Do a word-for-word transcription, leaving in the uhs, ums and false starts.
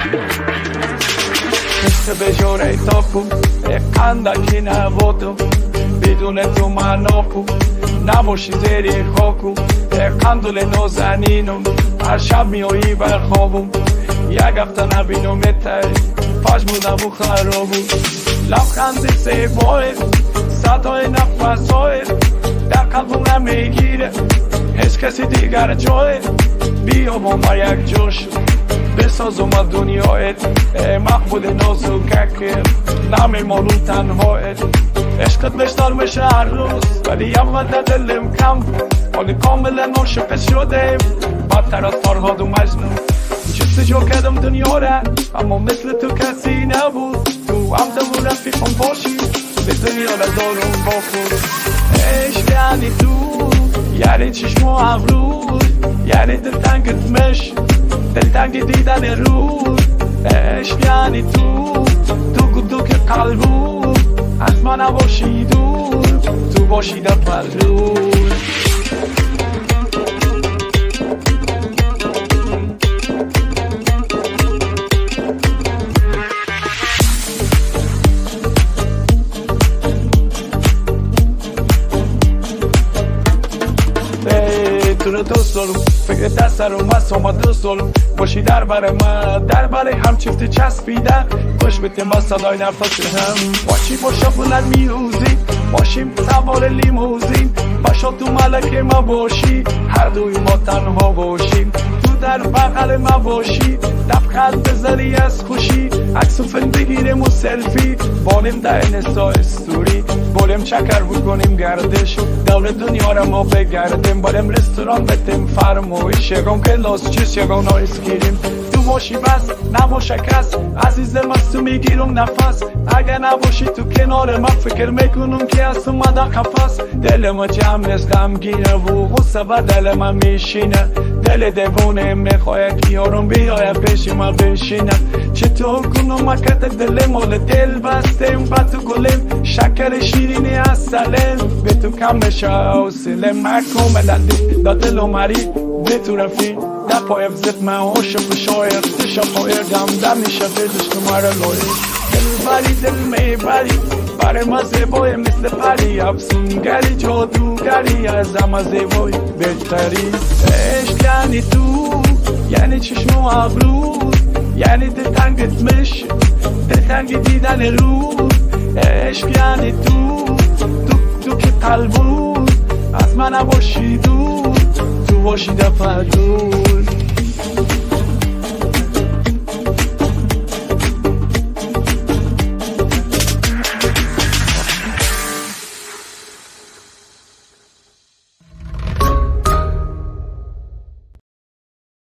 مثل به جوره تاپو اندکی نبودم بدون تو من آپو نباشی زیر خاکو قندول نازنینم هر شب میایی بر خوابم یک هفته نبینم اتای پشمو نبو خرابو لبخند زیبای صدای نفسای در قلبم نمیگیره هیچ کسی دیگر جای بیا با ما یک جوش بسازم از دنیایت محبود نازکک نمیمانم تنهایت عشقت بشتر میشه هر روز ولی اول در دلم کم حالی کاملا عاشق شدم بدتر از فرهاد و مجنون جستجو کردم دنیا را اما مثل تو کسی نبود تو همدم و رفیقم باشی به دنیا را دارم با خود عشق یعنی تو یعنی چشم و ابرو یعنی دلتنگت مش دلتنگ دیدن رود عشق یعنی تو تو گدو که قلبو از من نباشی دور تو باشی در پرور تو رو دوست دارم فکر دست دارم از شما دوست دارم باشی در بر من در بر هم چفت چسبیدن خوش بتیم با صدای نفس هم باشی باشا بلند میوزی باشیم سوار لیموزین باشا تو ملک ما باشی هر دوی ما تنها باشیم تو در بغل ما باشی لبخند بزنی از خوشی عکس و فیلم بگیریم و سلفی بالیم در انستا استوری بالیم چکر بکنیم گردش دور دنیا را ما بگردیم بالیم رستوران بتیم فرمایش یکم کلاس چیز یکم آیس گیریم تو باشی بس نباشه کس عزیزم از تو میگیرم نفس اگه نباشی تو کنار من فکر میکنم که از اومده قفس دل ما جمع نیست غمگینه و غصه بر دل من میشینه دل دیوونه میخواه که یارم بیایه پیش ما بشینه چطور کنم مکت دل مال دل بستیم با تو گلیم شکر شیرینی از سلم به تو کم بشه حوصله مکم ملندی دا دل مری به تو رفی در پای بزد من عاشق شایر تشا پایر دم دم میشه دلش تو مرا لوری دل بری دل میبری برای ما زیبای مثل پری افسونگری جادوگری از همه زیبای بهتری عشق یعنی تو یعنی چشم و ابرو یعنی دلتنگت مش دلتنگ دیدن رو عشق یعنی تو تو تو که قلبو از من نباشی دور تو باشی دفع دور